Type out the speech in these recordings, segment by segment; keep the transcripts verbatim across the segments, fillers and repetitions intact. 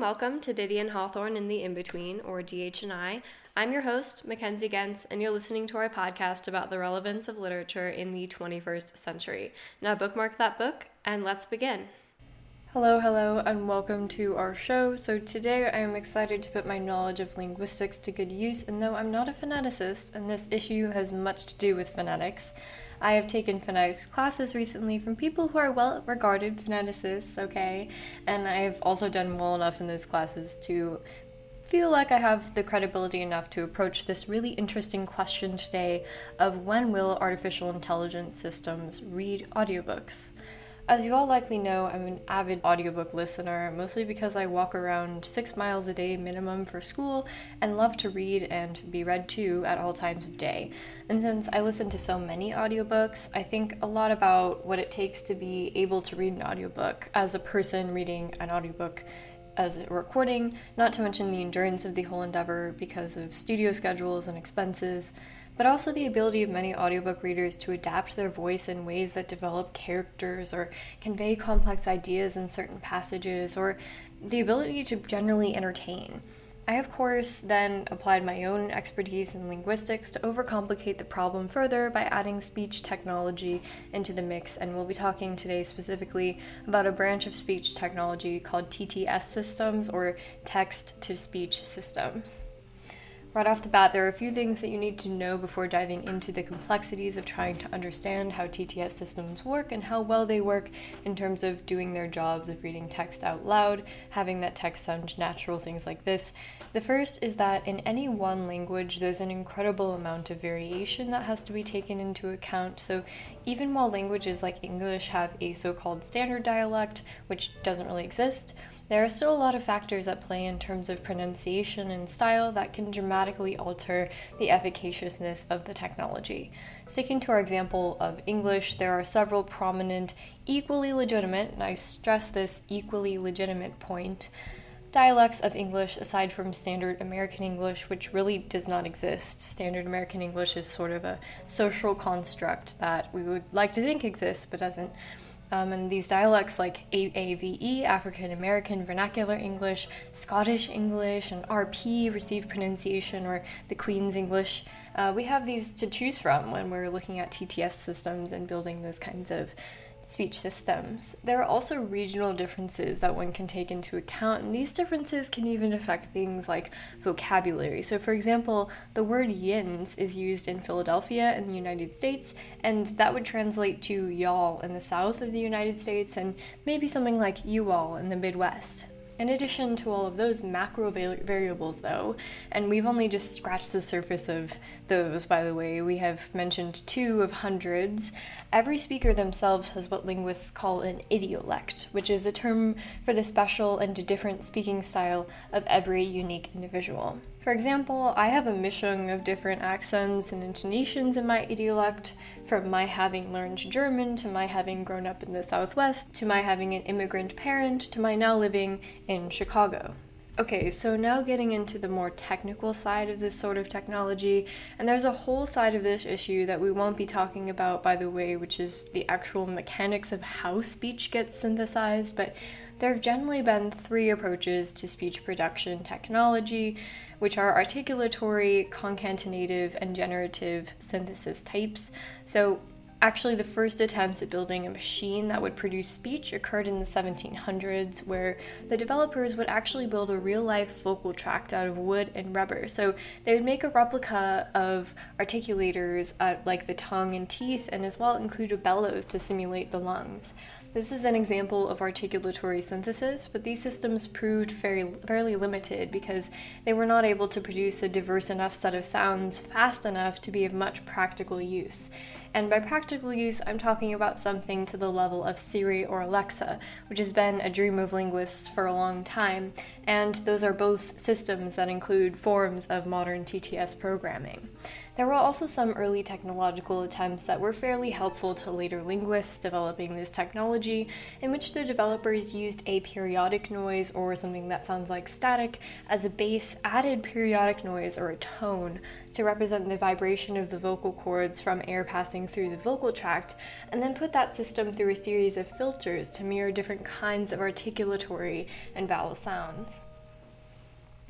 welcome to Diddy and Hawthorne in the In-Between, or D H and I. I'm your host, Mackenzie Gens, and you're listening to our podcast about the relevance of literature in the twenty-first century. Now bookmark that book, and let's begin. Hello, hello, and welcome to our show. So today I am excited to put my knowledge of linguistics to good use, and though I'm not a phoneticist, and this issue has much to do with phonetics, I have taken phonetics classes recently from people who are well-regarded phoneticists, okay? And I have also done well enough in those classes to feel like I have the credibility enough to approach this really interesting question today of when will artificial intelligence systems read audiobooks? As you all likely know, I'm an avid audiobook listener, mostly because I walk around six miles a day minimum for school and love to read and be read to at all times of day. And since I listen to so many audiobooks, I think a lot about what it takes to be able to read an audiobook as a person reading an audiobook as a recording, not to mention the endurance of the whole endeavor because of studio schedules and expenses, but also the ability of many audiobook readers to adapt their voice in ways that develop characters or convey complex ideas in certain passages, or the ability to generally entertain. I, of course, then applied my own expertise in linguistics to overcomplicate the problem further by adding speech technology into the mix, and we'll be talking today specifically about a branch of speech technology called T T S systems, or text-to-speech systems. Right off the bat, there are a few things that you need to know before diving into the complexities of trying to understand how T T S systems work and how well they work in terms of doing their jobs of reading text out loud, having that text sound natural, things like this. The first is that in any one language, there's an incredible amount of variation that has to be taken into account. So even while languages like English have a so-called standard dialect, which doesn't really exist, there are still a lot of factors at play in terms of pronunciation and style that can dramatically alter the efficaciousness of the technology. Sticking to our example of English, there are several prominent, equally legitimate, and I stress this equally legitimate point, dialects of English aside from Standard American English, which really does not exist. Standard American English is sort of a social construct that we would like to think exists, but doesn't. Um, and these dialects like A A V E, African American Vernacular English, Scottish English, and R P, Received Pronunciation, or the Queen's English, uh, we have these to choose from when we're looking at T T S systems and building those kinds of speech systems. There are also regional differences that one can take into account, and these differences can even affect things like vocabulary. So for example, the word yins is used in Philadelphia in the United States, and that would translate to y'all in the south of the United States, and maybe something like you all in the Midwest. In addition to all of those macro variables, though, and we've only just scratched the surface of those, by the way, we have mentioned two of hundreds, every speaker themselves has what linguists call an idiolect, which is a term for the special and different speaking style of every unique individual. For example, I have a mishung of different accents and intonations in my idiolect, from my having learned German, to my having grown up in the Southwest, to my having an immigrant parent, to my now living in Chicago. Okay, so now getting into the more technical side of this sort of technology, and there's a whole side of this issue that we won't be talking about, by the way, which is the actual mechanics of how speech gets synthesized, but there have generally been three approaches to speech production technology, which are articulatory, concatenative, and generative synthesis types. So actually, the first attempts at building a machine that would produce speech occurred in the seventeen hundreds, where the developers would actually build a real-life vocal tract out of wood and rubber. So they would make a replica of articulators uh, like the tongue and teeth, and as well include a bellows to simulate the lungs. This is an example of articulatory synthesis, but these systems proved very, fairly limited because they were not able to produce a diverse enough set of sounds fast enough to be of much practical use. And by practical use, I'm talking about something to the level of Siri or Alexa, which has been a dream of linguists for a long time, and those are both systems that include forms of modern T T S programming. There were also some early technological attempts that were fairly helpful to later linguists developing this technology, in which the developers used a periodic noise, or something that sounds like static, as a base, added periodic noise, or a tone, to represent the vibration of the vocal cords from air passing through the vocal tract, and then put that system through a series of filters to mirror different kinds of articulatory and vowel sounds.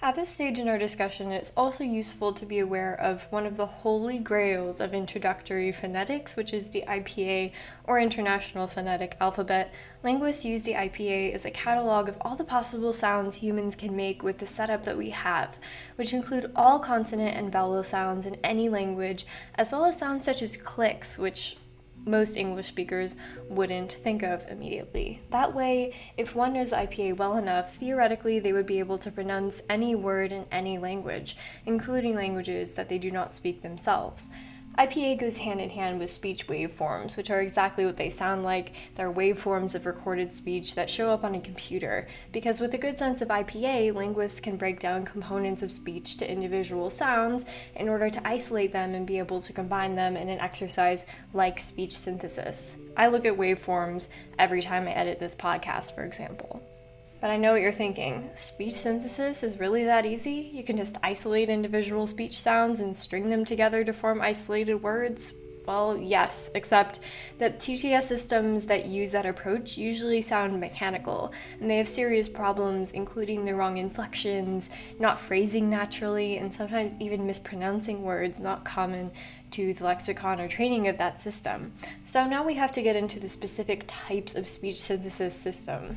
At this stage in our discussion, it's also useful to be aware of one of the holy grails of introductory phonetics, which is the I P A, or International Phonetic Alphabet. Linguists use the I P A as a catalog of all the possible sounds humans can make with the setup that we have, which include all consonant and vowel sounds in any language, as well as sounds such as clicks, which most English speakers wouldn't think of immediately. That way, if one knows I P A well enough, theoretically they would be able to pronounce any word in any language, including languages that they do not speak themselves. I P A goes hand in hand with speech waveforms, which are exactly what they sound like. They're waveforms of recorded speech that show up on a computer, because with a good sense of I P A, linguists can break down components of speech to individual sounds in order to isolate them and be able to combine them in an exercise like speech synthesis. I look at waveforms every time I edit this podcast, for example. But I know what you're thinking. Speech synthesis is really that easy? You can just isolate individual speech sounds and string them together to form isolated words? Well, yes, except that T T S systems that use that approach usually sound mechanical, and they have serious problems, including the wrong inflections, not phrasing naturally, and sometimes even mispronouncing words not common to the lexicon or training of that system. So now we have to get into the specific types of speech synthesis systems.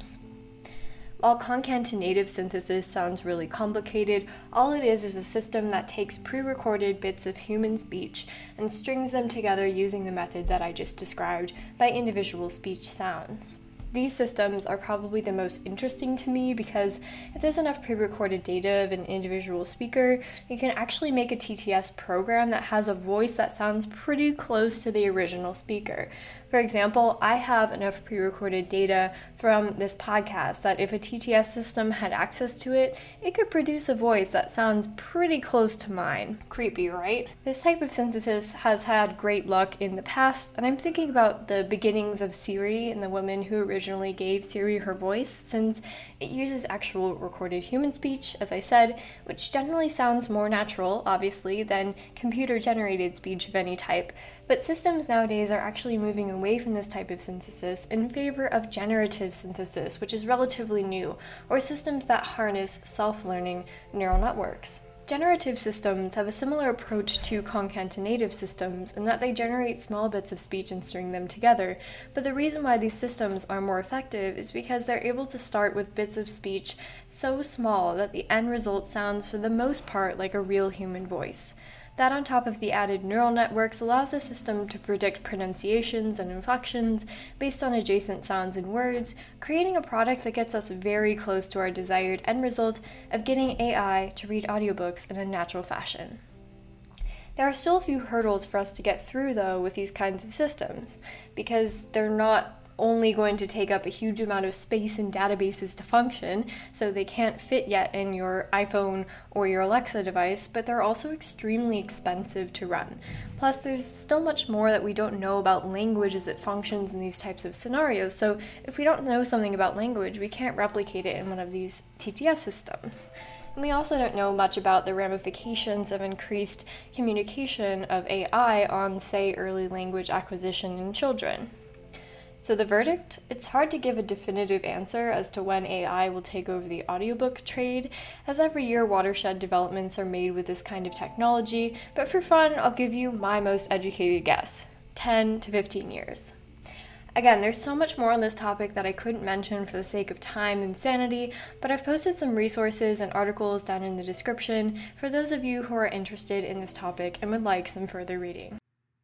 While concatenative synthesis sounds really complicated, all it is is a system that takes pre-recorded bits of human speech and strings them together using the method that I just described by individual speech sounds. These systems are probably the most interesting to me because if there's enough pre-recorded data of an individual speaker, you can actually make a T T S program that has a voice that sounds pretty close to the original speaker. For example, I have enough pre-recorded data from this podcast that if a T T S system had access to it, it could produce a voice that sounds pretty close to mine. Creepy, right? This type of synthesis has had great luck in the past, and I'm thinking about the beginnings of Siri and the woman who originally gave Siri her voice, since it uses actual recorded human speech, as I said, which generally sounds more natural, obviously, than computer-generated speech of any type. But systems nowadays are actually moving away from this type of synthesis in favor of generative synthesis, which is relatively new, or systems that harness self-learning neural networks. Generative systems have a similar approach to concatenative systems in that they generate small bits of speech and string them together, but the reason why these systems are more effective is because they're able to start with bits of speech so small that the end result sounds for the most part like a real human voice. That, on top of the added neural networks, allows the system to predict pronunciations and inflections based on adjacent sounds and words, creating a product that gets us very close to our desired end result of getting A I to read audiobooks in a natural fashion. There are still a few hurdles for us to get through, though, with these kinds of systems, because they're not only going to take up a huge amount of space in databases to function, so they can't fit yet in your iPhone or your Alexa device, but they're also extremely expensive to run. Plus, there's still much more that we don't know about language as it functions in these types of scenarios, so if we don't know something about language, we can't replicate it in one of these T T S systems. And we also don't know much about the ramifications of increased communication of A I on, say, early language acquisition in children. So the verdict? It's hard to give a definitive answer as to when A I will take over the audiobook trade, as every year watershed developments are made with this kind of technology, but for fun, I'll give you my most educated guess, ten to fifteen years. Again, there's so much more on this topic that I couldn't mention for the sake of time and sanity, but I've posted some resources and articles down in the description for those of you who are interested in this topic and would like some further reading.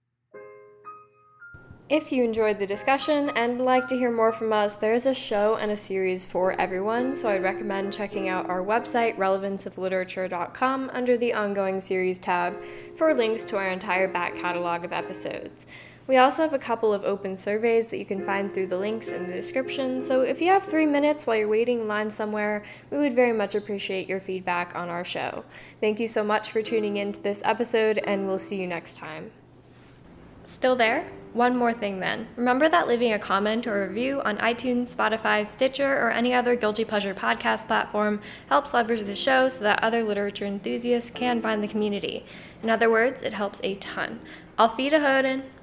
If you enjoyed the discussion and would like to hear more from us, there is a show and a series for everyone, so I'd recommend checking out our website, relevance of literature dot com, under the Ongoing Series tab for links to our entire back catalog of episodes. We also have a couple of open surveys that you can find through the links in the description, so if you have three minutes while you're waiting in line somewhere, we would very much appreciate your feedback on our show. Thank you so much for tuning in to this episode, and we'll see you next time. Still there? One more thing then. Remember that leaving a comment or review on iTunes, Spotify, Stitcher, or any other Guilty Pleasure podcast platform helps leverage the show so that other literature enthusiasts can find the community. In other words, it helps a ton. Auf Wiederhören!